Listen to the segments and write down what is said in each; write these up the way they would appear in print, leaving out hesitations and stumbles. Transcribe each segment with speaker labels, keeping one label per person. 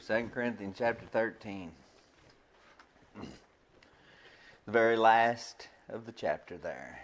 Speaker 1: 2 Corinthians chapter 13. The very last of the chapter there.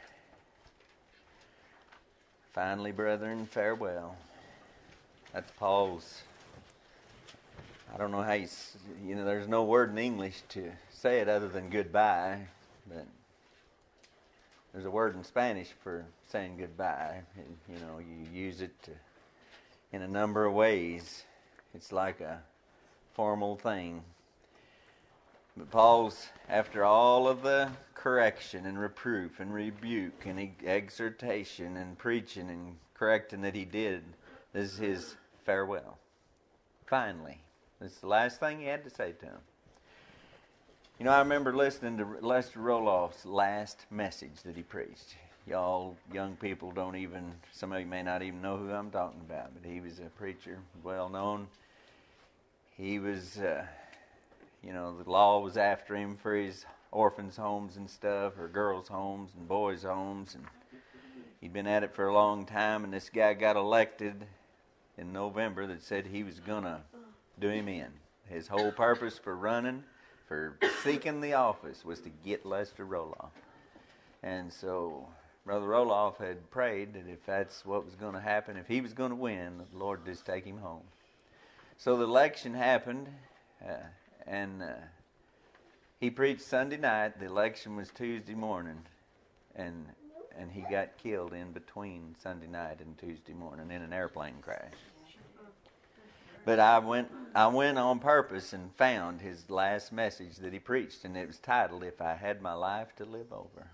Speaker 1: Finally, brethren, farewell. That's Paul's. I don't know how there's no word in English to say it other than goodbye, but there's a word in Spanish for saying goodbye. You use it in a number of ways. It's like a formal thing. But Paul's, after all of the correction and reproof and rebuke and exhortation and preaching and correcting that he did, this is his farewell. Finally. This is the last thing he had to say to him. I remember listening to Lester Roloff's last message that he preached. Y'all young people some of you may not even know who I'm talking about, but he was a preacher, well known. He was, the law was after him for his orphans' homes and stuff, or girls' homes and boys' homes, and he'd been at it for a long time, and this guy got elected in November that said he was going to do him in. His whole purpose for seeking the office was to get Lester Roloff. And so Brother Roloff had prayed that if that's what was going to happen, if he was going to win, the Lord just take him home. So the election happened, and he preached Sunday night. The election was Tuesday morning, and he got killed in between Sunday night and Tuesday morning in an airplane crash. But I went on purpose and found his last message that he preached, and it was titled, "If I Had My Life to Live Over."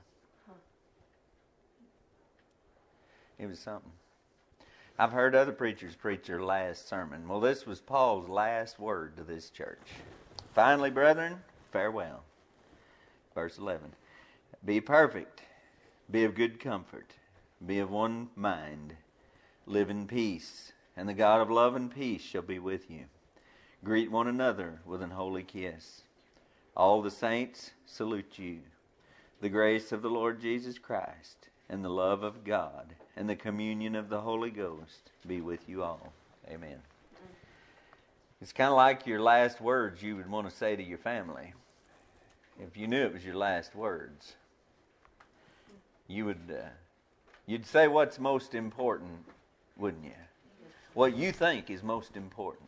Speaker 1: It was something. I've heard other preachers preach their last sermon. Well, this was Paul's last word to this church. Finally, brethren, farewell. Verse 11. Be perfect. Be of good comfort. Be of one mind. Live in peace. And the God of love and peace shall be with you. Greet one another with an holy kiss. All the saints salute you. The grace of the Lord Jesus Christ and the love of God and the communion of the Holy Ghost be with you all. Amen. It's kind of like your last words you would want to say to your family. If you knew it was your last words, you'd say what's most important, wouldn't you? What you think is most important.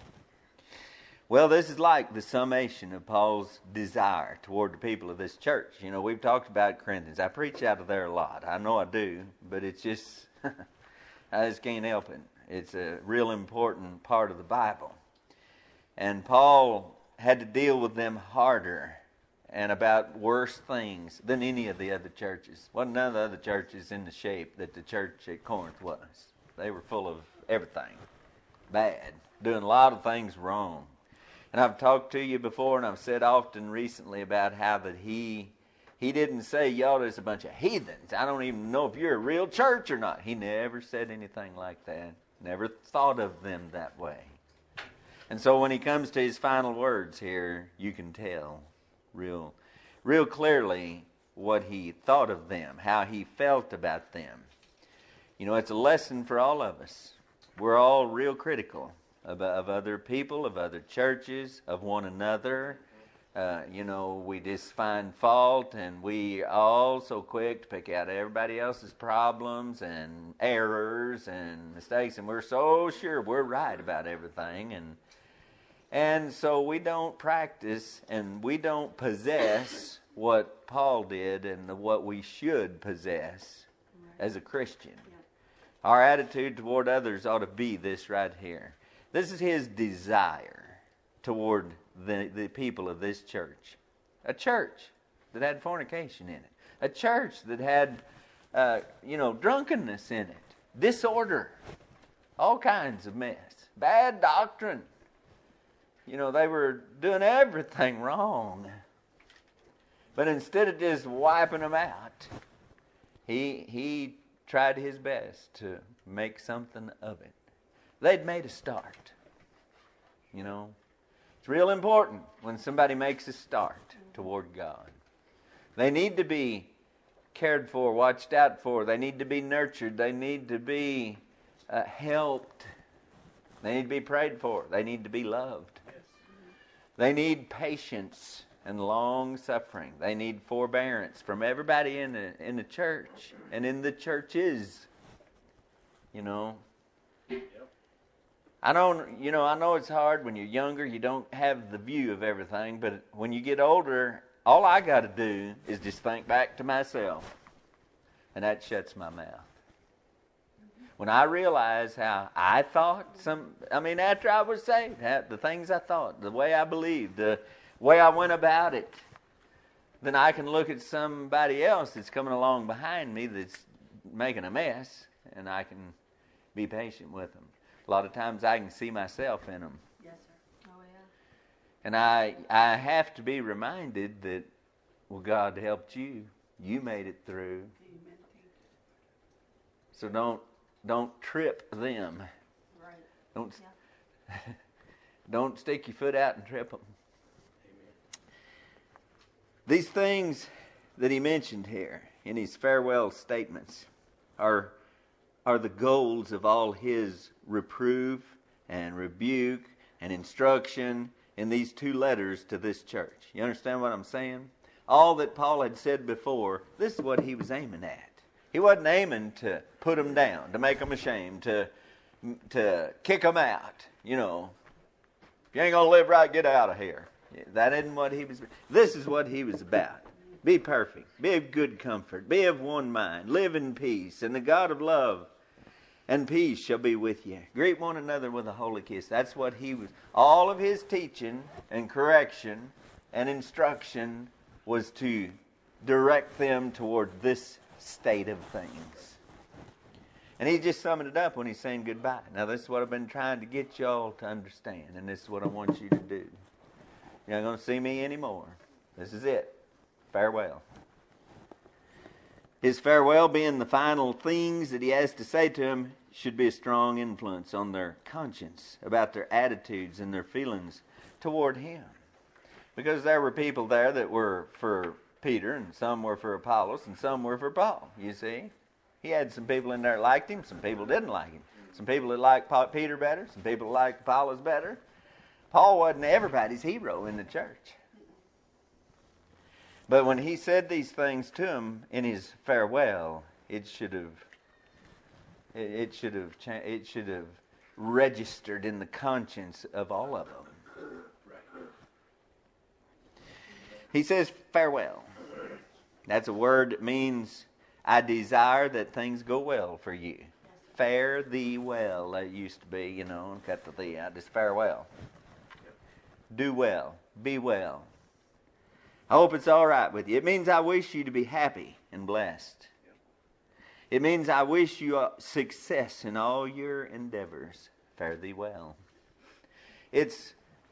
Speaker 1: Well, this is like the summation of Paul's desire toward the people of this church. We've talked about Corinthians. I preach out of there a lot. I know I do, but it's just, I just can't help it. It's a real important part of the Bible. And Paul had to deal with them harder and about worse things than any of the other churches. Wasn't none of the other churches in the shape that the church at Corinth was. They were full of everything bad, doing a lot of things wrong. And I've talked to you before, and I've said often recently about how that he didn't say, y'all just a bunch of heathens. I don't even know if you're a real church or not. He never said anything like that. Never thought of them that way. And so when he comes to his final words here, you can tell real clearly what he thought of them, how he felt about them. It's a lesson for all of us. We're all real critical of other people, of other churches, of one another. We just find fault, and we all so quick to pick out everybody else's problems and errors and mistakes, and we're so sure we're right about everything. And so we don't practice and we don't possess what Paul did and what we should possess as a Christian. Our attitude toward others ought to be this right here. This is his desire toward the people of this church. A church that had fornication in it. A church that had, drunkenness in it. Disorder. All kinds of mess. Bad doctrine. They were doing everything wrong. But instead of just wiping them out, he tried his best to make something of it. They'd made a start. It's real important when somebody makes a start toward God. They need to be cared for, watched out for. They need to be nurtured. They need to be helped. They need to be prayed for. They need to be loved. They need patience and long suffering. They need forbearance from everybody in the church and in the churches. You know. I know it's hard when you're younger. You don't have the view of everything. But when you get older, all I got to do is just think back to myself. And that shuts my mouth. When I realize how I thought, after I was saved, the things I thought, the way I believed, the way I went about it, then I can look at somebody else that's coming along behind me that's making a mess, and I can be patient with them. A lot of times I can see myself in them.
Speaker 2: Yes, sir. Oh, yeah.
Speaker 1: And I have to be reminded that, well, God helped you. You made it through.
Speaker 2: Amen.
Speaker 1: So don't trip them.
Speaker 2: Right.
Speaker 1: Don't stick your foot out and trip them. Amen. These things that he mentioned here in his farewell statements are the goals of all his reproof and rebuke and instruction in these 2 letters to this church. You understand what I'm saying? All that Paul had said before, this is what he was aiming at. He wasn't aiming to put them down, to make them ashamed, to kick them out. You know, if you ain't going to live right, get out of here. That isn't what he was. This is what he was about. Be perfect. Be of good comfort. Be of one mind. Live in peace. And the God of love and peace shall be with you. Greet one another with a holy kiss. That's what he was. All of his teaching and correction and instruction was to direct them toward this state of things. And he just summed it up when he's saying goodbye. Now, this is what I've been trying to get y'all to understand, and this is what I want you to do. You're not going to see me anymore. This is it. Farewell. His farewell being the final things that he has to say to them should be a strong influence on their conscience about their attitudes and their feelings toward him. Because there were people there that were for Peter, and some were for Apollos, and some were for Paul, you see. He had some people in there that liked him, some people didn't like him. Some people that liked Peter better, some people that liked Apollos better. Paul wasn't everybody's hero in the church. But when he said these things to him in his farewell, it should have registered in the conscience of all of them. He says farewell. That's a word that means I desire that things go well for you. Fare thee well. That used to be, and cut the thee out. Just farewell. Do well. Be well. I hope it's all right with you. It means I wish you to be happy and blessed. It means I wish you success in all your endeavors. Fare thee well. It's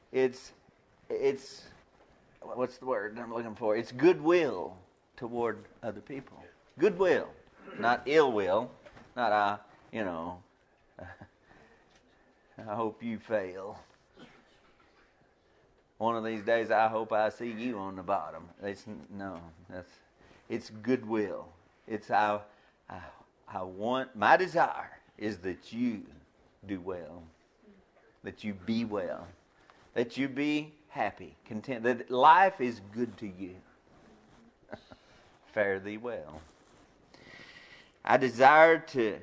Speaker 1: what's the word I'm looking for? It's goodwill toward other people. Goodwill, not ill will. Not I hope you fail. One of these days, I hope I see you on the bottom. It's goodwill. It's I want, my desire is that you do well, that you be well, that you be happy, content, that life is good to you. Fare thee well. I desire to,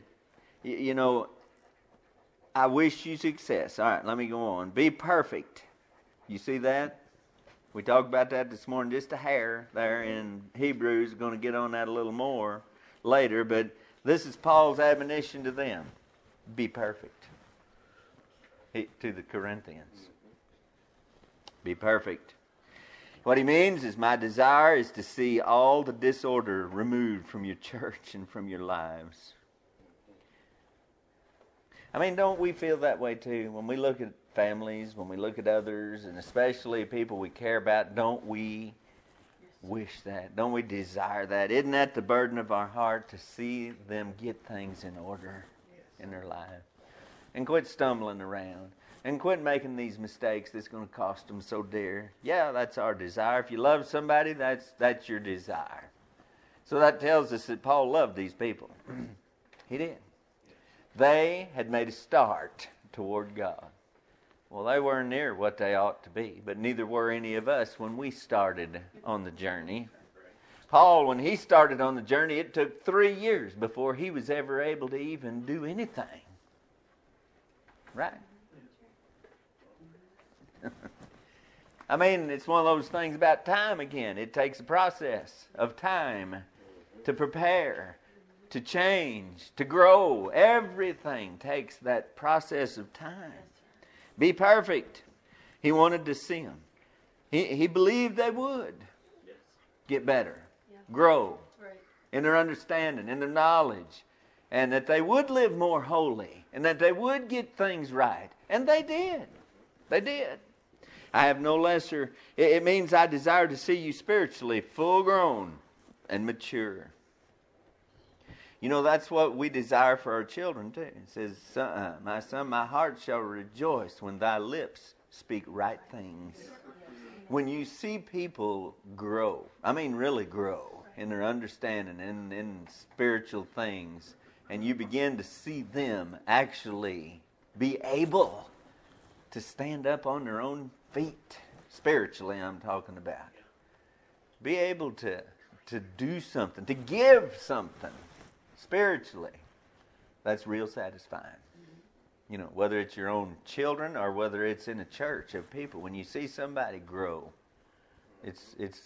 Speaker 1: I wish you success. All right, let me go on. Be perfect. You see that? We talked about that this morning, just a hair there in Hebrews. We're going to get on that a little more later, but this is Paul's admonition to them. Be perfect. To the Corinthians. Be perfect. What he means is my desire is to see all the disorder removed from your church and from your lives. Don't we feel that way too? When we look at families, when we look at others, and especially people we care about, don't we wish that? Don't we desire that? Isn't that the burden of our heart, to see them get things in order in their life? And quit stumbling around. And quit making these mistakes that's going to cost them so dear. Yeah, that's our desire. If you love somebody, that's your desire. So that tells us that Paul loved these people. He did. They had made a start toward God. Well, they weren't near what they ought to be, but neither were any of us when we started on the journey. Paul, when he started on the journey, it took 3 years before he was ever able to even do anything. Right? I mean, it's one of those things about time again. It takes a process of time to prepare, to change, to grow. Everything takes that process of time. Be perfect. He wanted to see them. He believed they would get better, grow in their understanding, in their knowledge, and that they would live more holy, and that they would get things right. And they did. They did. I have no lesser. It means I desire to see you spiritually full grown and mature. You know, that's what we desire for our children too. It says, my son, my heart shall rejoice when thy lips speak right things. When you see people grow, I mean really grow in their understanding and in spiritual things, and you begin to see them actually be able to stand up on their own feet, spiritually I'm talking about. Be able to do something, to give something. Spiritually, that's real satisfying. You know, whether it's your own children or whether it's in a church of people, when you see somebody grow, it's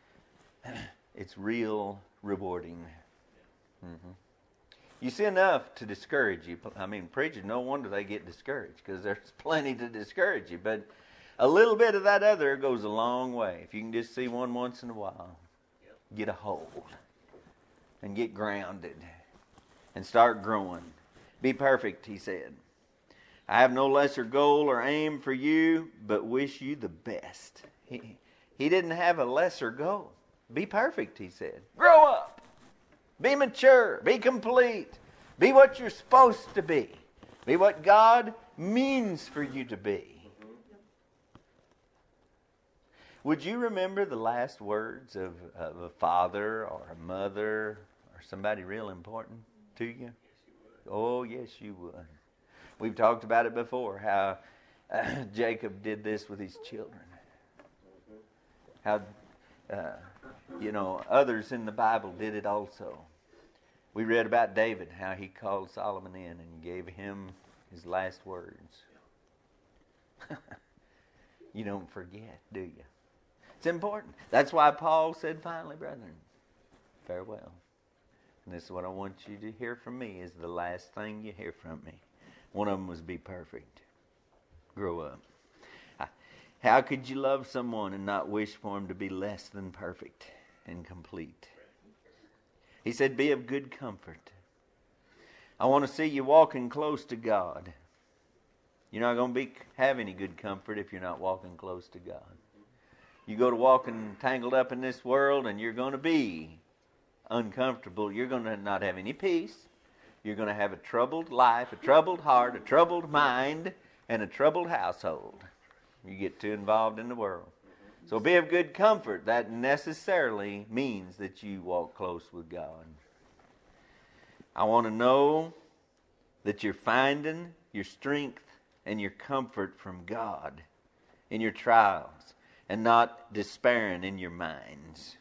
Speaker 1: real rewarding. Mm-hmm. You see enough to discourage you. I mean, preachers, no wonder they get discouraged because there's plenty to discourage you. But a little bit of that other goes a long way. If you can just see one once in a while, get a hold and get grounded. And start growing. Be perfect, he said. I have no lesser goal or aim for you, but wish you the best. He didn't have a lesser goal. Be perfect, he said. Grow up. Be mature. Be complete. Be what you're supposed to be. Be what God means for you to be. Would you remember the last words of a father or a mother or somebody real important to you? Oh, yes, you would. We've talked about it before, how Jacob did this with his children. How, others in the Bible did it also. We read about David, how he called Solomon in and gave him his last words. You don't forget, do you? It's important. That's why Paul said, finally, brethren, farewell. And this is what I want you to hear from me, is the last thing you hear from me. One of them was be perfect. Grow up. How could you love someone and not wish for him to be less than perfect and complete? He said, be of good comfort. I want to see you walking close to God. You're not going to have any good comfort if you're not walking close to God. You go to walking tangled up in this world and you're going to be uncomfortable. You're going to not have any peace. You're going to have a troubled life, a troubled heart, a troubled mind, and a troubled household. You get too involved in the world. So be of good comfort. That necessarily means that you walk close with God. I want to know that you're finding your strength and your comfort from God in your trials and not despairing in your minds.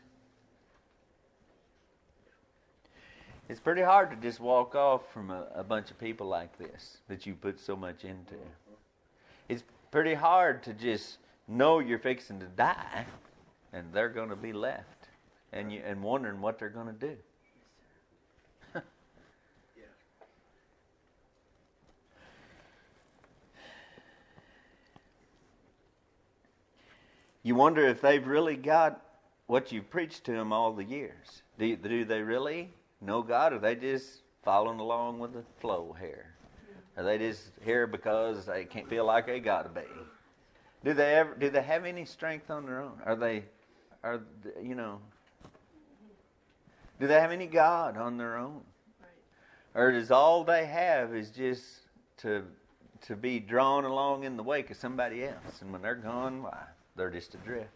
Speaker 1: It's pretty hard to just walk off from a bunch of people like this that you put so much into. It's pretty hard to just know you're fixing to die and they're going to be left and wondering what they're going to do. You wonder if they've really got what you've preached to them all the years. Do they really know God, or are they just following along with the flow here? Are they just here because they can't feel like they got to be? Do they have any strength on their own? Do they have any God on their own? Or is all they have is just to be drawn along in the wake of somebody else, and when they're gone, why, they're just adrift.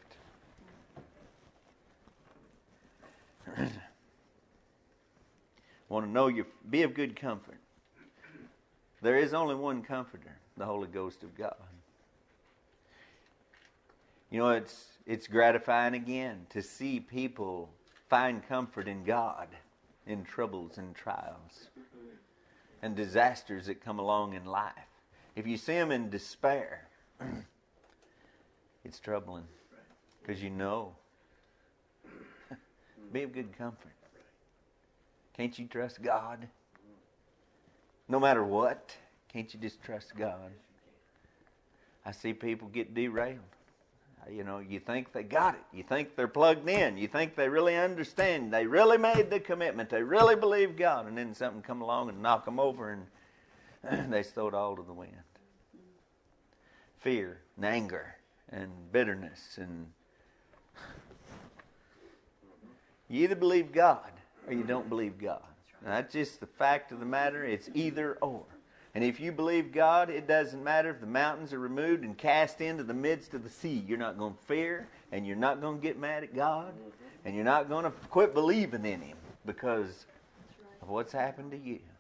Speaker 1: Want to know you, be of good comfort. There is only one comforter, the Holy Ghost of God. You know, it's gratifying again to see people find comfort in God in troubles and trials and disasters that come along in life. If you see them in despair, it's troubling because you know. Be of good comfort. Can't you trust God? No matter what, can't you just trust God? I see people get derailed. You know, you think they got it. You think they're plugged in. You think they really understand. They really made the commitment. They really believe God. And then something come along and knock them over and they throw it all to the wind. Fear and anger and bitterness. And you either believe God or you don't believe God. That's just the fact of the matter. It's either or. And if you believe God, it doesn't matter if the mountains are removed and cast into the midst of the sea. You're not going to fear, and you're not going to get mad at God, and you're not going to quit believing in Him because of what's happened to you.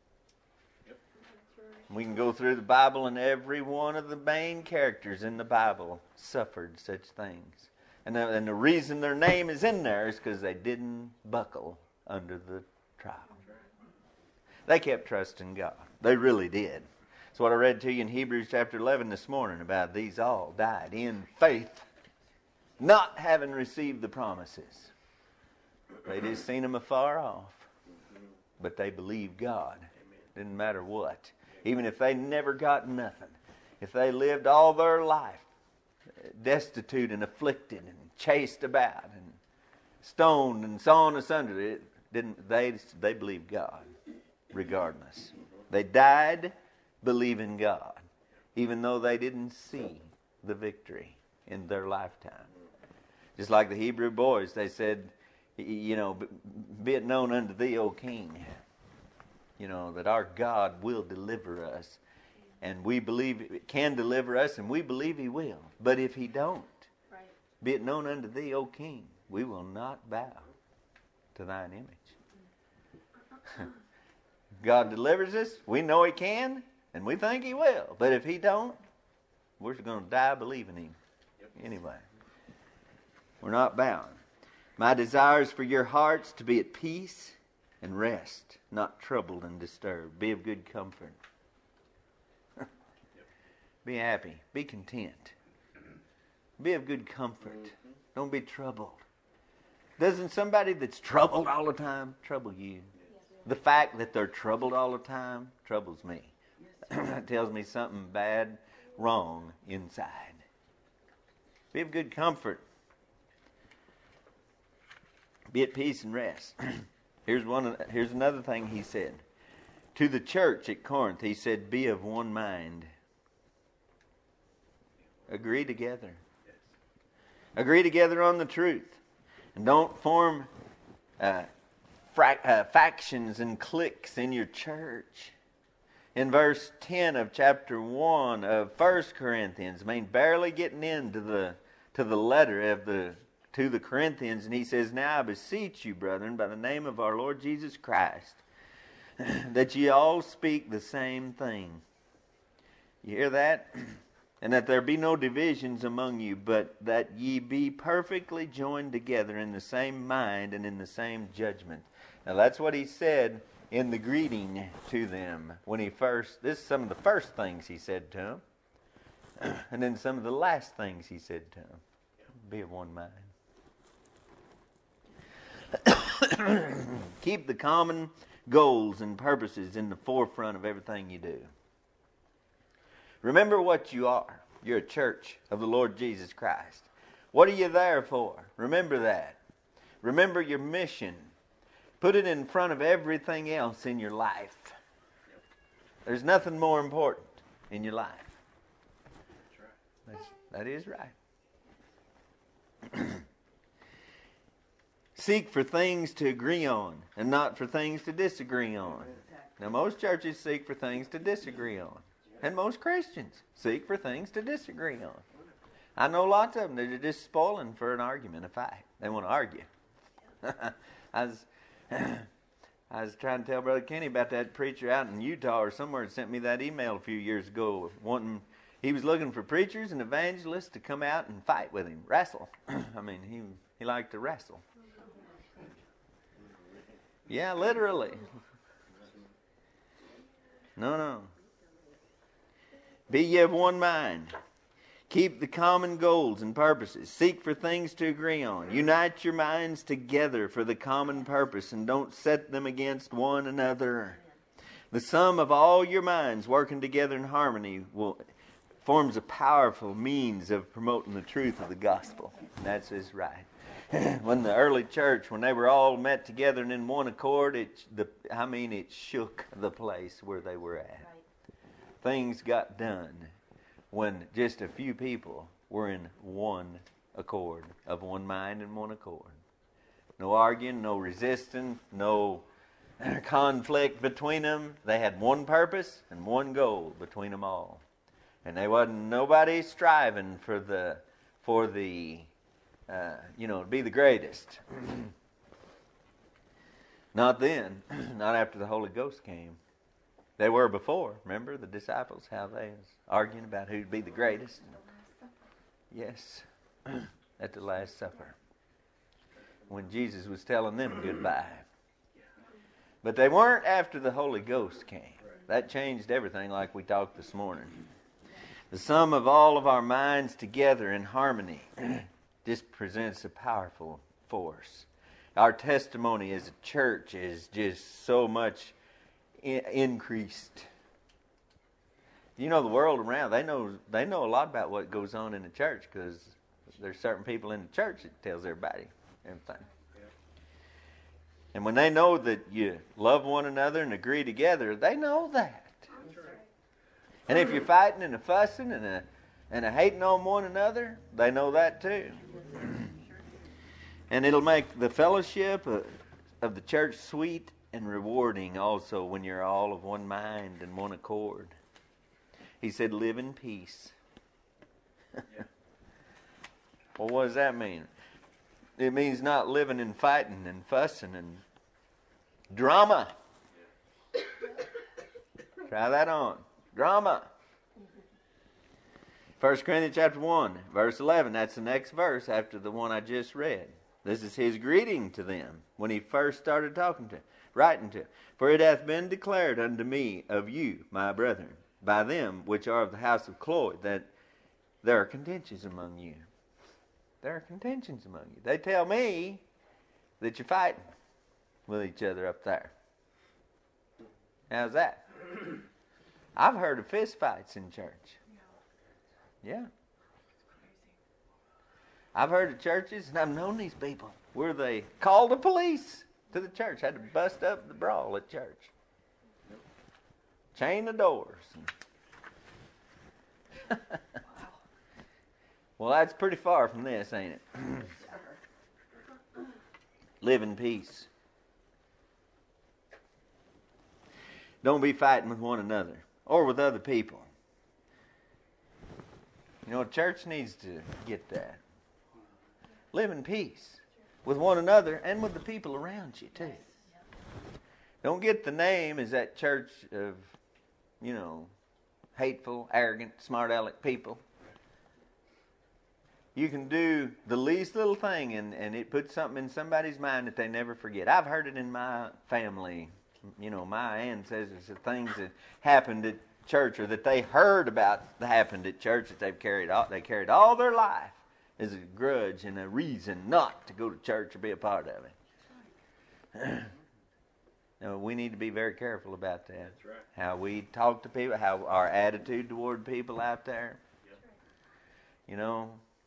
Speaker 1: We can go through the Bible, and every one of the main characters in the Bible suffered such things. And the reason their name is in there is because they didn't buckle under the trial. They kept trusting God. They really did. That's what I read to you in Hebrews chapter 11 this morning about these all died in faith, not having received the promises. They just seen them afar off, but they believed God. Didn't matter what. Even if they never got nothing. If they lived all their life destitute and afflicted and chased about and stoned and sawn asunder, they believed God regardless. They died believing God, even though they didn't see the victory in their lifetime. Just like the Hebrew boys, they said, you know, be it known unto thee, O King, you know, that our God will deliver us. And we believe it can deliver us, and we believe He will. But if He don't, be it known unto thee, O King, we will not bow to thine image. God delivers us. We know He can, and we think He will. But if He don't, we're going to die believing Him. Anyway, we're not bound. My desire is for your hearts to be at peace and rest, not troubled and disturbed. Be of good comfort. Be happy. Be content. Be of good comfort. Don't be troubled. Doesn't somebody that's troubled all the time trouble you? The fact that they're troubled all the time troubles me. It tells me something bad, wrong inside. Be of good comfort. Be at peace and rest. Here's another thing he said. To the church at Corinth, he said, be of one mind. Agree together. Agree together on the truth. And don't form factions and cliques in your church. In verse 10 of chapter 1 of 1 Corinthians, barely getting into the letter to the Corinthians, and he says, now I beseech you, brethren, by the name of our Lord Jesus Christ, that ye all speak the same thing. You hear that? And that there be no divisions among you, but that ye be perfectly joined together in the same mind and in the same judgment. Now that's what he said in the greeting to them when this is some of the first things he said to them. And then some of the last things he said to them. Be of one mind. Keep the common goals and purposes in the forefront of everything you do. Remember what you are. You're a church of the Lord Jesus Christ. What are you there for? Remember that. Remember your mission. Put it in front of everything else in your life. There's nothing more important in your life. That is right. Seek for things to agree on and not for things to disagree on. Now, most churches seek for things to disagree on. And most Christians seek for things to disagree on. I know lots of them that are just spoiling for an argument, a fight. They want to argue. I was trying to tell Brother Kenny about that preacher out in Utah or somewhere that sent me that email a few years ago wanting He was looking for preachers and evangelists to come out and fight with him, wrestle. I mean, he liked to wrestle. Yeah, literally. No. Be ye of one mind. Keep the common goals and purposes. Seek for things to agree on. Unite your minds together for the common purpose and don't set them against one another. The sum of all your minds working together in harmony forms a powerful means of promoting the truth of the gospel. That's just right. When the early church, when they were all met together and in one accord, it shook the place where they were at. Things got done when just a few people were in one accord, of one mind and one accord. No arguing, no resisting, no conflict between them. They had one purpose and one goal between them all. And there wasn't nobody striving to be the greatest. Not then, not after the Holy Ghost came. They were before. Remember the disciples, how they was arguing about who'd be the greatest? Yes, at the Last Supper, when Jesus was telling them goodbye. But they weren't after the Holy Ghost came. That changed everything, like we talked this morning. The sum of all of our minds together in harmony just presents a powerful force. Our testimony as a church is just so much increased. You know, the world around, they know a lot about what goes on in the church, because there's certain people in the church that tells everybody everything. And when they know that you love one another and agree together, they know that. And if you're fighting and a fussing and a hating on one another, they know that too. And it'll make the fellowship of the church sweet and rewarding also when you're all of one mind and one accord. He said, live in peace. Well, what does that mean? It means not living in fighting and fussing and drama. Try that on. Drama. 1 Corinthians chapter 1, verse 11. That's the next verse after the one I just read. This is his greeting to them when he first started writing to them. For it hath been declared unto me of you, my brethren, by them which are of the house of Chloe, that there are contentions among you. There are contentions among you. They tell me that you're fighting with each other up there. How's that? I've heard of fist fights in church. Yeah. I've heard of churches, and I've known these people, where they called the police to the church, had to bust up the brawl at church. Chain the doors. Well, that's pretty far from this, ain't it? Live in peace. Don't be fighting with one another or with other people. You know, church needs to get that. Live in peace with one another and with the people around you, too. Don't get the name as that church of, hateful, arrogant, smart-aleck people. You can do the least little thing and it puts something in somebody's mind that they never forget. I've heard it in my family. My ancestors, the things that happened at church or that they heard about that happened at church that they carried all their life as a grudge and a reason not to go to church or be a part of it. No, we need to be very careful about that.
Speaker 3: That's right.
Speaker 1: How we talk to people, how our attitude toward people out there. Yep.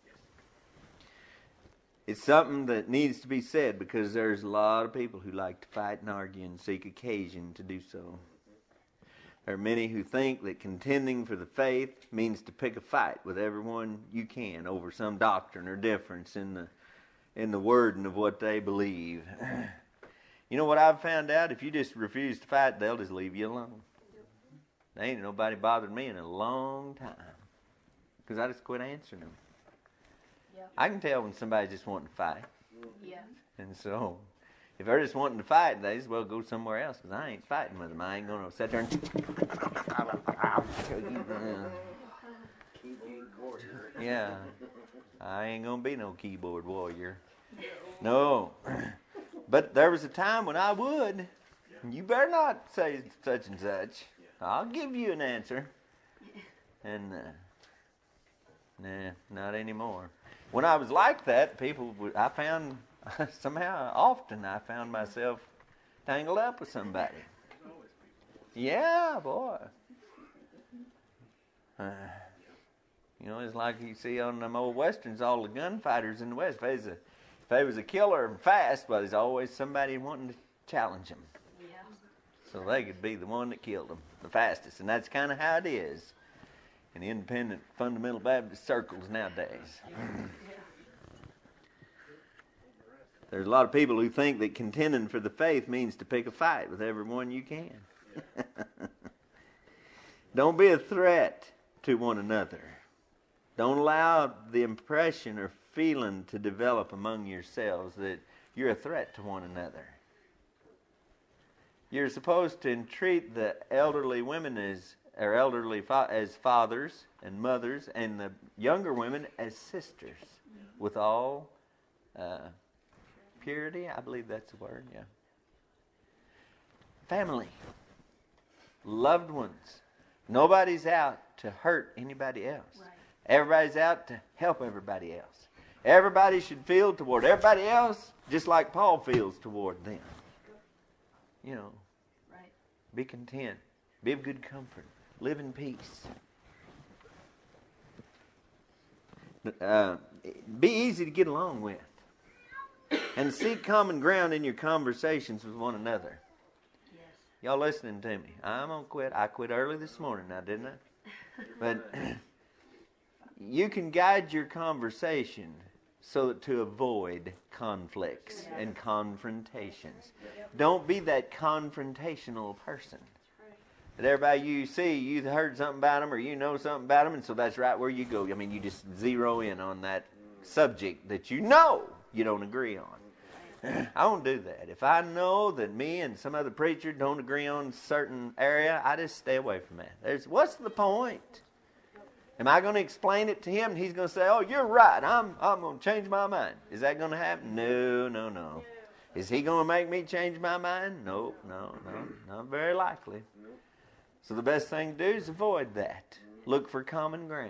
Speaker 1: It's something that needs to be said because there's a lot of people who like to fight and argue and seek occasion to do so. There are many who think that contending for the faith means to pick a fight with everyone you can over some doctrine or difference in the wording of what they believe. You know what I've found out? If you just refuse to fight, they'll just leave you alone. There ain't nobody bothered me in a long time because I just quit answering them.
Speaker 2: Yeah.
Speaker 1: I can tell when somebody's just wanting to fight.
Speaker 2: Yeah.
Speaker 1: And so, if they're just wanting to fight, they just well go somewhere else because I ain't fighting with them. I ain't going to sit there and
Speaker 3: Keyboard warrior.
Speaker 1: Yeah. I ain't going to be no keyboard warrior. No. But there was a time when I would. You better not say such and such. I'll give you an answer. And, nah, not anymore. When I was like that, I found, somehow, often I found myself tangled up with somebody. Yeah, boy. It's like you see on them old westerns, all the gunfighters in the West. If they was a killer and fast, well, there's always somebody wanting to challenge them.
Speaker 2: Yeah.
Speaker 1: So they could be the one that killed them the fastest. And that's kind of how it is in the independent fundamental Baptist circles nowadays. There's a lot of people who think that contending for the faith means to pick a fight with everyone you can. Don't be a threat to one another. Don't allow the impression or feeling to develop among yourselves that you're a threat to one another. You're supposed to entreat the elderly women as fathers and mothers, and the younger women as sisters, with all purity. I believe that's the word. Yeah. Family, loved ones. Nobody's out to hurt anybody else.
Speaker 2: Right.
Speaker 1: Everybody's out to help everybody else. Everybody should feel toward everybody else just like Paul feels toward them.
Speaker 2: Right.
Speaker 1: Be content. Be of good comfort. Live in peace. Be easy to get along with. And seek common ground in your conversations with one another.
Speaker 2: Yes.
Speaker 1: Y'all listening to me? I'm going to quit. I quit early this morning now, didn't I? But you can guide your conversation so that to avoid conflicts and confrontations. Don't be that confrontational person. That everybody you see, you heard something about them or you know something about them, and so that's right where you go. I mean, you just zero in on that subject that you know you don't agree on. I won't do that. If I know that me and some other preacher don't agree on a certain area, I just stay away from that. What's the point? Am I going to explain it to him and he's going to say, oh, you're right, I'm going to change my mind? Is that going to happen? No. Is he going to make me change my mind? No, not very likely. So the best thing to do is avoid that. Look for common ground.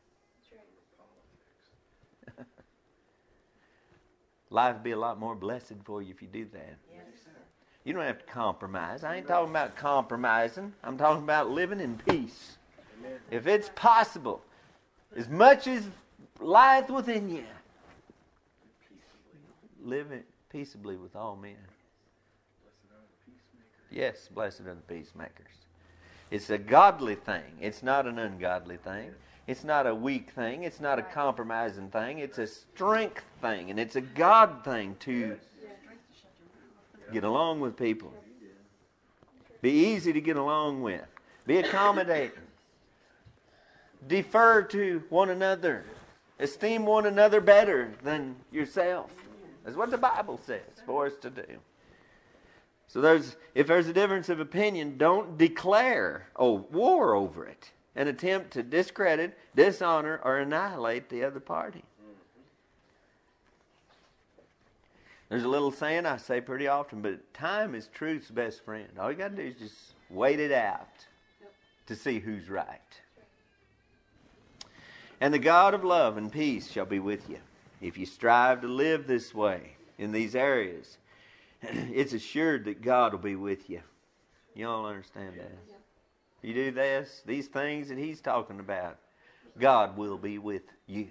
Speaker 1: Life would be a lot more blessed for you if you do that.
Speaker 2: Yes.
Speaker 1: You don't have to compromise. I ain't talking about compromising. I'm talking about living in peace.
Speaker 3: Amen.
Speaker 1: If it's possible, as much as lieth within you, live it peaceably with all men. Yes, blessed are the peacemakers. It's a godly thing. It's not an ungodly thing. It's not a weak thing. It's not a compromising thing. It's a strength thing. And it's a God thing to get along with people. Be easy to get along with. Be accommodating. Defer to one another. Esteem one another better than yourself. That's what the Bible says for us to do. So if there's a difference of opinion, don't declare war over it and attempt to discredit, dishonor, or annihilate the other party. There's a little saying I say pretty often, but time is truth's best friend. All you got to do is just wait it out to see who's right. And the God of love and peace shall be with you. If you strive to live this way in these areas, it's assured that God will be with you. You all understand that? You do these things that he's talking about, God will be with you.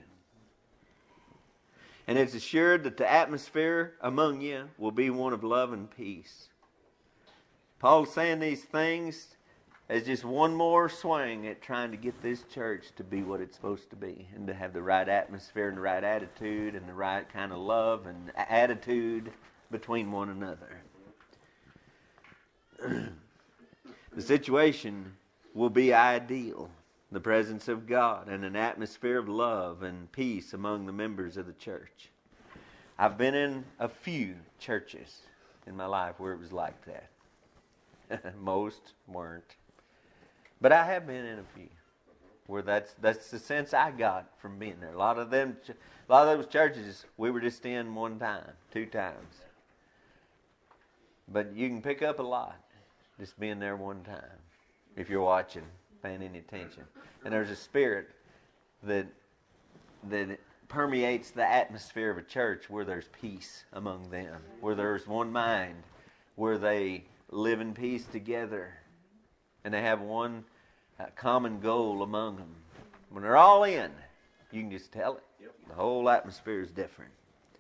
Speaker 1: And it's assured that the atmosphere among you will be one of love and peace. Paul's saying these things as just one more swing at trying to get this church to be what it's supposed to be, and to have the right atmosphere and the right attitude and the right kind of love and attitude between one another. The situation will be ideal. The presence of God and an atmosphere of love and peace among the members of the church. I've been in a few churches in my life where it was like that. Most weren't. But I have been in a few. Where that's the sense I got from being there. A lot of those churches we were just in one time, 2 times. But you can pick up a lot just being there one time if you're watching, paying any attention. And there's a spirit that permeates the atmosphere of a church where there's peace among them, where there's one mind, where they live in peace together, and they have one common goal among them. When they're all in, you can just tell it. Yep. The whole atmosphere is different.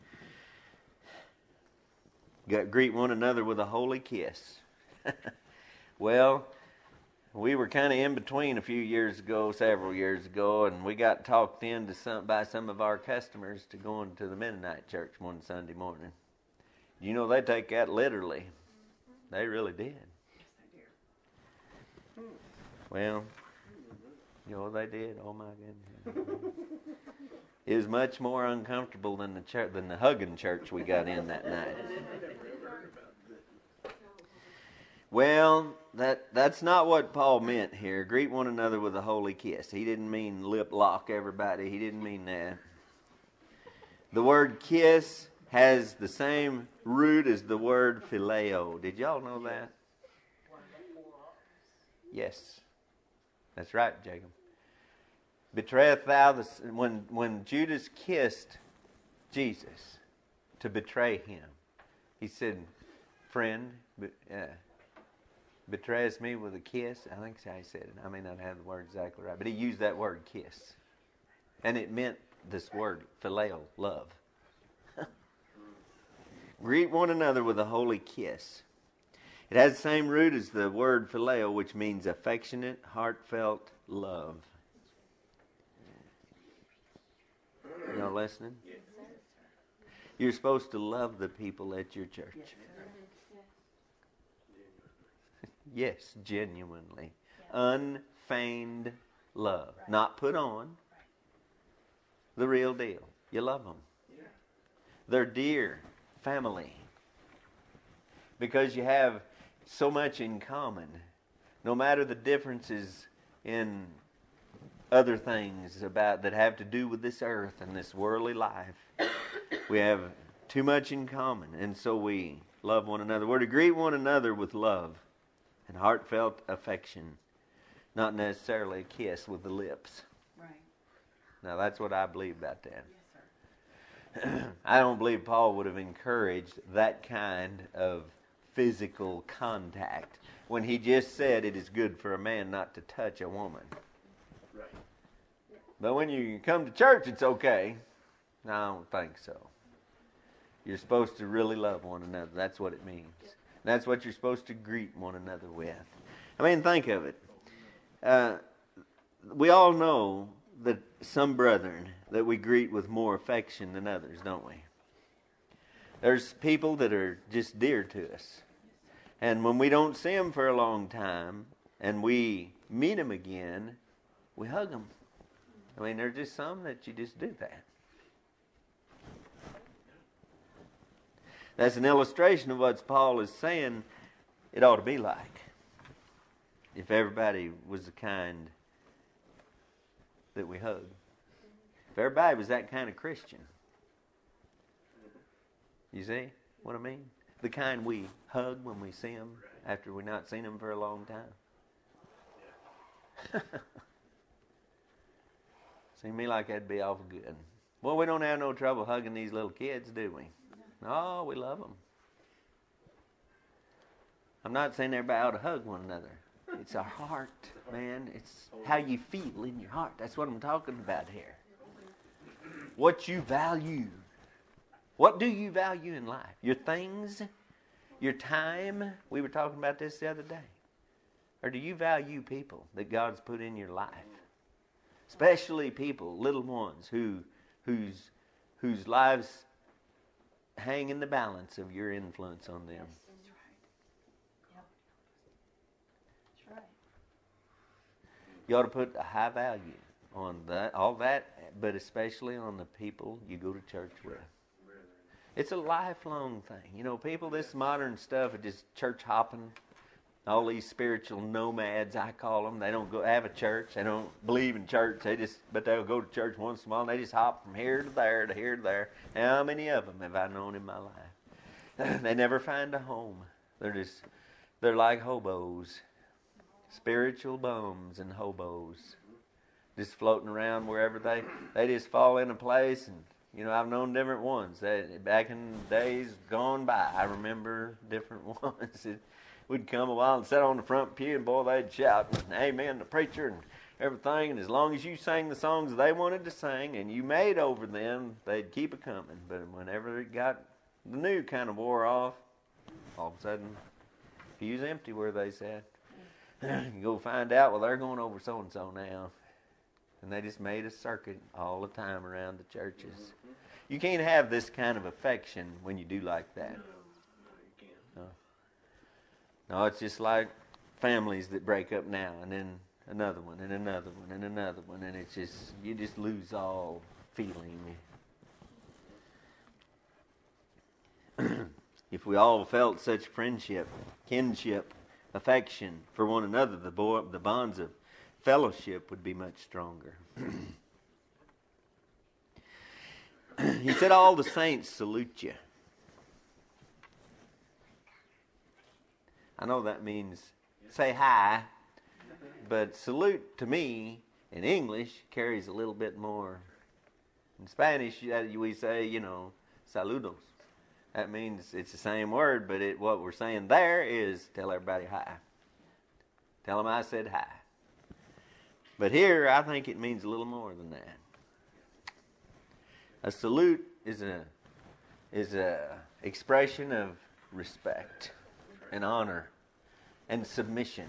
Speaker 1: Greet one another with a holy kiss. Well, we were kind of in between several years ago, and we got talked into by some of our customers to going to the Mennonite church one Sunday morning. You know, they take that literally. They really did. Well, you know they did. Oh my goodness! It was much more uncomfortable than the hugging church we got in that night. Well, that's not what Paul meant here. Greet one another with a holy kiss. He didn't mean lip lock everybody. He didn't mean that. The word kiss has the same root as the word phileo. Did y'all know that? Yes. That's right, Jacob. Betrayeth thou when Judas kissed Jesus to betray him, he said, "Friend, betrayest me with a kiss." I think that's how he said it. I may not have the word exactly right, but he used that word kiss. And it meant this word, phileo, love. Greet one another with a holy kiss. It has the same root as the word phileo, which means affectionate, heartfelt love. Y'all listening? You're supposed to love the people at your church. Yes, genuinely. Unfeigned love. Not put on. The real deal. You love them. They're dear family. Because you have so much in common. No matter the differences in other things that have to do with this earth and this worldly life, we have too much in common. And so we love one another. We're to greet one another with love and heartfelt affection. Not necessarily a kiss with the lips.
Speaker 2: Right.
Speaker 1: Now that's what I believe about that.
Speaker 2: Yes, sir.
Speaker 1: I don't believe Paul would have encouraged that kind of physical contact when he just said it is good for a man not to touch a woman.
Speaker 3: Right.
Speaker 1: But when you come to church, it's okay. No, I don't think so. You're supposed to really love one another. That's what it means. That's what you're supposed to greet one another with. I mean, think of it. We all know that some brethren that we greet with more affection than others, don't we? There's people that are just dear to us. And when we don't see them for a long time and we meet them again, we hug them. I mean, there's just some that you just do that. That's an illustration of what Paul is saying it ought to be like. If everybody was the kind that we hug. If everybody was that kind of Christian. You see what I mean? The kind we hug when we see them after we've not seen them for a long time. Seems to me like that'd be awful good. Well, we don't have no trouble hugging these little kids, do we? No, we love them. I'm not saying everybody ought to hug one another. It's our heart, man. It's how you feel in your heart. That's what I'm talking about here. What you value. What do you value in life? Your things? Your time? We were talking about this the other day. Or do you value people that God's put in your life? Especially people, little ones, whose lives hang in the balance of your influence on them.
Speaker 2: That's right. Yep. That's right.
Speaker 1: You ought to put a high value on that, all that, but especially on the people you go to church with. It's a lifelong thing. You know, people, this modern stuff is just church hopping. All these spiritual nomads, I call them. They don't go have a church. They don't believe in church. But they'll go to church once in a while. And they just hop from here to there to here to there. How many of them have I known in my life? They never find a home. They're like hobos, spiritual bums and hobos, just floating around wherever they just fall in a place. And I've known different ones. Back in days gone by, I remember different ones. We'd come a while and sit on the front pew, and boy, they'd shout, "Amen," the preacher and everything. And as long as you sang the songs they wanted to sing and you made over them, they'd keep it coming. But whenever it got the new kind of wore off, all of a sudden, pew's empty where they sat. You go find out, well, they're going over so and so now, and they just made a circuit all the time around the churches. You can't have this kind of affection when you do like that. No, it's just like families that break up now, and then another one, and another one, and another one, and it's just, you just lose all feeling. If we all felt such friendship, kinship, affection for one another, the bonds of fellowship would be much stronger. He said, "All the saints salute you." I know that means say hi, but salute to me in English carries a little bit more. In Spanish, we say, saludos. That means it's the same word, but what we're saying there is tell everybody hi. Tell them I said hi. But here, I think it means a little more than that. A salute is a expression of respect and honor and submission.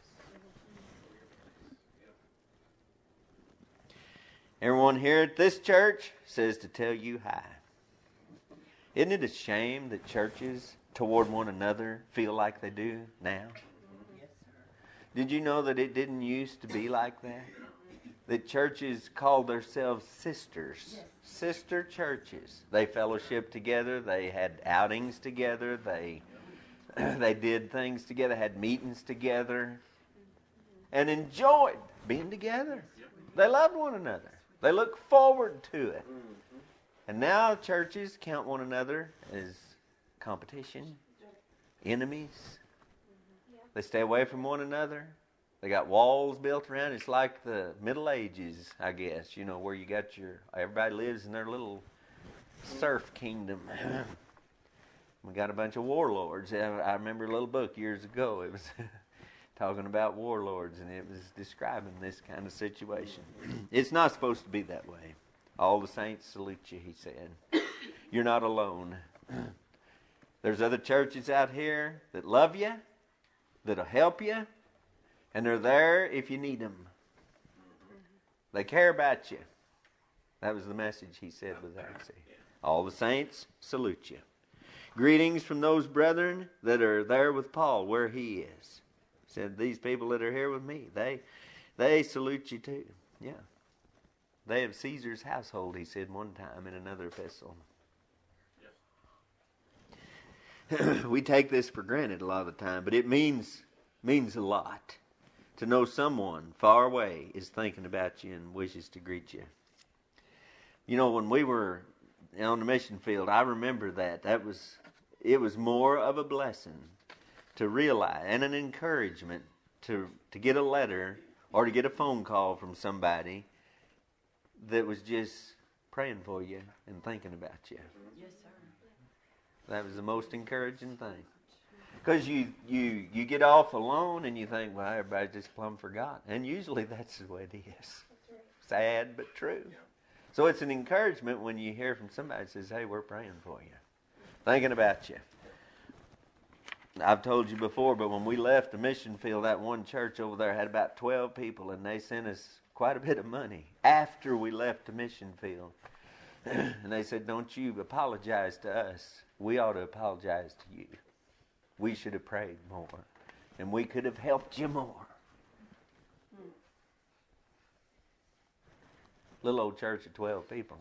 Speaker 1: Everyone here at this church says to tell you hi. Isn't it a shame that churches toward one another feel like they do now? Yes, sir. Did you know that it didn't used to be like that? That churches called themselves sisters. Yes. Sister churches. They fellowshiped together. They had outings together. They did things together, had meetings together, and enjoyed being together. They loved one another. They looked forward to it. And now churches count one another as competition, enemies. They stay away from one another. They got walls built around. It's like the Middle Ages, I guess, where you got everybody lives in their little serf kingdom. We got a bunch of warlords. I remember a little book years ago. It was talking about warlords, and it was describing this kind of situation. It's not supposed to be that way. All the saints salute you, he said. You're not alone. There's other churches out here that love you, that'll help you, and they're there if you need them. They care about you. That was the message he said with that. All the saints salute you. Greetings from those brethren that are there with Paul where he is. He said, these people that are here with me, they salute you too. Yeah. They have Caesar's household, he said one time in another epistle. Yes. We take this for granted a lot of the time, but it means a lot to know someone far away is thinking about you and wishes to greet you. When we were on the mission field, I remember that. It was more of a blessing to realize and an encouragement to get a letter or to get a phone call from somebody that was just praying for you and thinking about you.
Speaker 2: Yes, sir.
Speaker 1: That was the most encouraging thing. Because you get off alone and you think, well, everybody just plumb forgot. And usually that's the way it is. Sad but true. So it's an encouragement when you hear from somebody that says, hey, we're praying for you. Thinking about you. I've told you before, but when we left the mission field, that one church over there had about 12 people, and they sent us quite a bit of money after we left the mission field. And they said, don't you apologize to us. We ought to apologize to you. We should have prayed more, and we could have helped you more. Little old church of 12 people.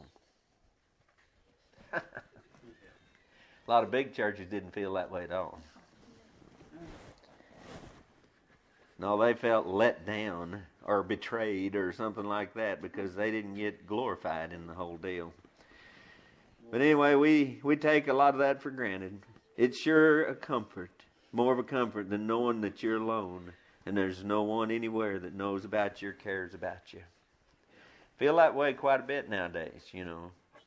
Speaker 1: A lot of big churches didn't feel that way at all. No, they felt let down or betrayed or something like that because they didn't get glorified in the whole deal. But anyway, we take a lot of that for granted. It's sure a comfort, more of a comfort than knowing that you're alone and there's no one anywhere that knows about you or cares about you. Feel that way quite a bit nowadays, you know.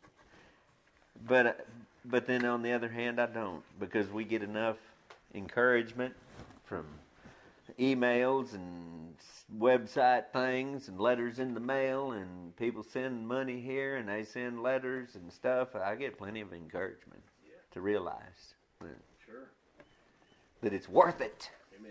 Speaker 1: But then on the other hand, I don't, because we get enough encouragement from emails and website things and letters in the mail, and people send money here and they send letters and stuff. I get plenty of encouragement to realize that it's worth it.
Speaker 3: Amen.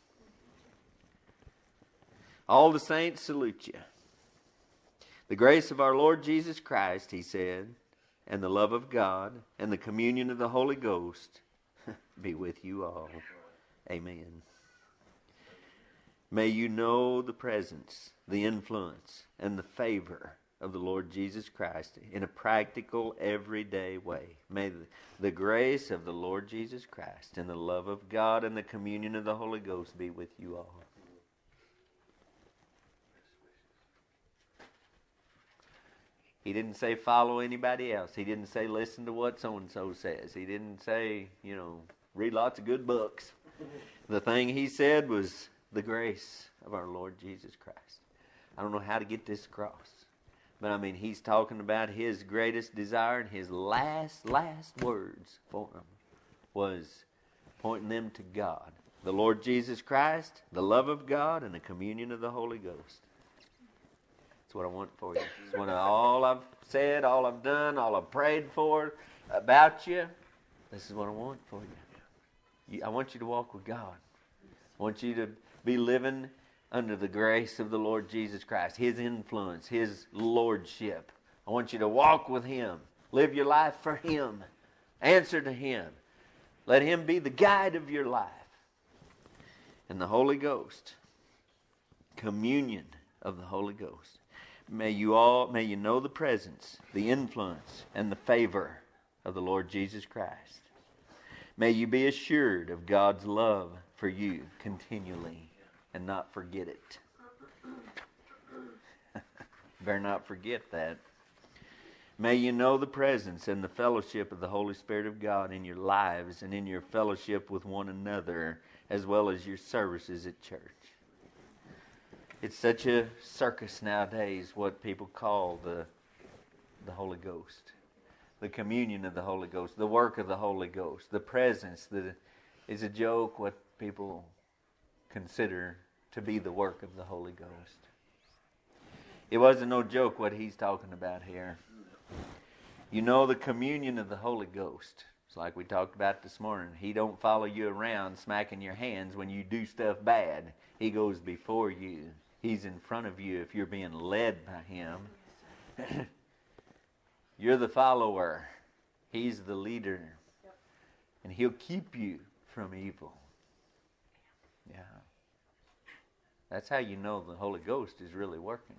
Speaker 1: All the saints salute you. The grace of our Lord Jesus Christ, he said, and the love of God and the communion of the Holy Ghost be with you all. Amen. May you know the presence, the influence, and the favor of the Lord Jesus Christ in a practical, everyday way. May the grace of the Lord Jesus Christ and the love of God and the communion of the Holy Ghost be with you all. He didn't say follow anybody else. He didn't say listen to what so-and-so says. He didn't say, read lots of good books. The thing he said was the grace of our Lord Jesus Christ. I don't know how to get this across. But he's talking about his greatest desire, and his last words for him was pointing them to God. The Lord Jesus Christ, the love of God, and the communion of the Holy Ghost. That's what I want for you. It's all I've said, all I've done, all I've prayed for about you. This is what I want for you. I want you to walk with God. I want you to be living under the grace of the Lord Jesus Christ, his influence, his lordship. I want you to walk with him. Live your life for him. Answer to him. Let him be the guide of your life. And the Holy Ghost, communion of the Holy Ghost. May you know the presence, the influence, and the favor of the Lord Jesus Christ. May you be assured of God's love for you continually and not forget it. Better not forget that. May you know the presence and the fellowship of the Holy Spirit of God in your lives and in your fellowship with one another, as well as your services at church. It's such a circus nowadays, what people call the Holy Ghost. The communion of the Holy Ghost, the work of the Holy Ghost, the presence that is a joke, what people consider to be the work of the Holy Ghost. It wasn't no joke what he's talking about here. You know the communion of the Holy Ghost. It's like we talked about this morning. He don't follow you around smacking your hands when you do stuff bad. He goes before you. He's in front of you if you're being led by him. You're the follower. He's the leader. And he'll keep you from evil. Yeah. That's how you know the Holy Ghost is really working.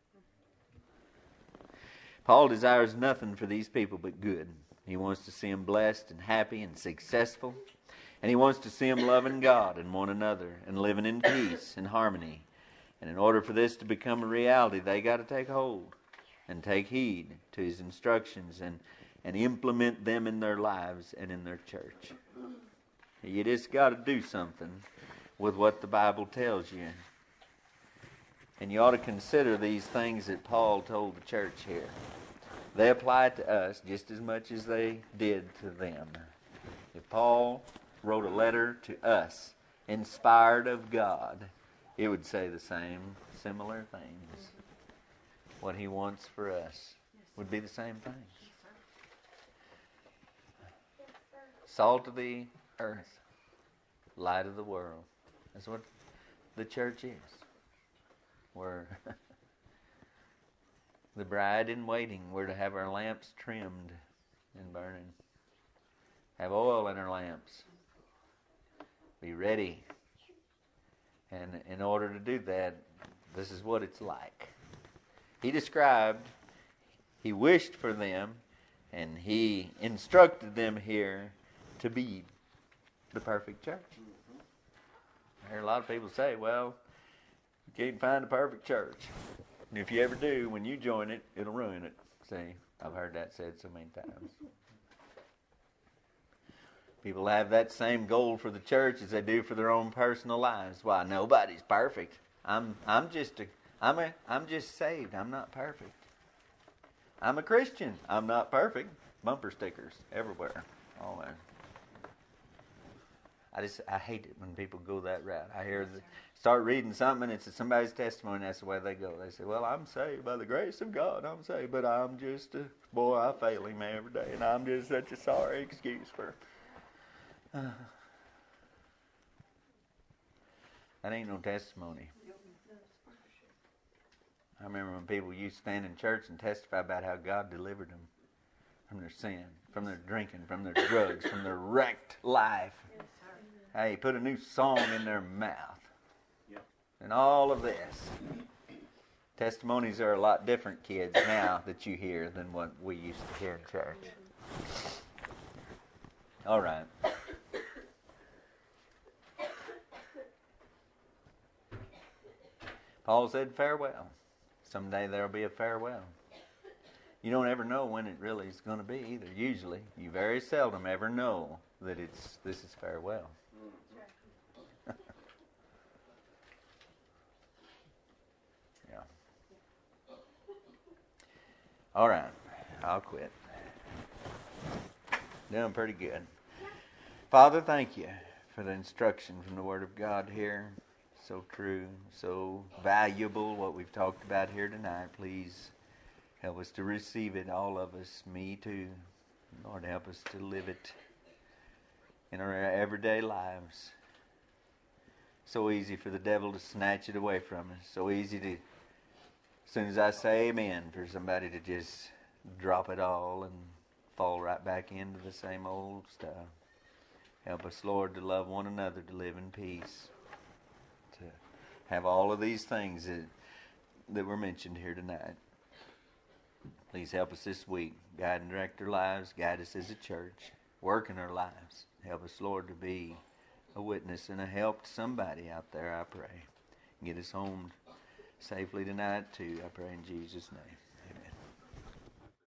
Speaker 1: Paul desires nothing for these people but good. He wants to see them blessed and happy and successful. And he wants to see them loving God and one another and living in peace and harmony. And in order for this to become a reality, they got to take hold and take heed to his instructions and implement them in their lives and in their church. You just got to do something with what the Bible tells you. And you ought to consider these things that Paul told the church here. They apply to us just as much as they did to them. If Paul wrote a letter to us, inspired of God, it would say the same, similar things. What he wants for us would be the same thing. Salt of the earth, light of the world. That's what the church is. We're the bride in waiting. We're to have our lamps trimmed and burning. Have oil in our lamps. Be ready. And in order to do that, this is what it's like. He described, he wished for them, and he instructed them here to be the perfect church. I hear a lot of people say, well, you can't find a perfect church. And if you ever do, when you join it, it'll ruin it. See, I've heard that said so many times. People have that same goal for the church as they do for their own personal lives. Why, nobody's perfect. I'm just saved. I'm not perfect. I'm a Christian. I'm not perfect. Bumper stickers everywhere. All that. I hate it when people go that route. I hear start reading something and it's somebody's testimony. That's the way they go. They say, "Well, I'm saved by the grace of God. I'm saved, but I'm just a boy. I fail Him every day, and I'm just such a sorry excuse for." That ain't no testimony. I remember when people used to stand in church and testify about how God delivered them from their sin, from their drinking, from their drugs, from their wrecked life. Hey, put a new song in their mouth. Yep. And all of this. Testimonies are a lot different, kids, now that you hear than what we used to hear in church. All right. Paul said farewell. Someday there'll be a farewell. You don't ever know when it really is going to be either. Usually, you very seldom ever know that this is farewell. Yeah. All right, I'll quit. Doing pretty good. Father, thank you for the instruction from the Word of God here. So true, so valuable what we've talked about here tonight. Please help us to receive it, all of us, me too. Lord, help us to live it in our everyday lives. So easy for the devil to snatch it away from us. So easy to, as soon as I say amen, for somebody to just drop it all and fall right back into the same old stuff. Help us, Lord, to love one another, to live in peace, to have all of these things that were mentioned here tonight. Please help us this week. Guide and direct our lives. Guide us as a church. Work in our lives. Help us, Lord, to be a witness and a help to somebody out there, I pray. Get us home safely tonight, too, I pray in Jesus' name.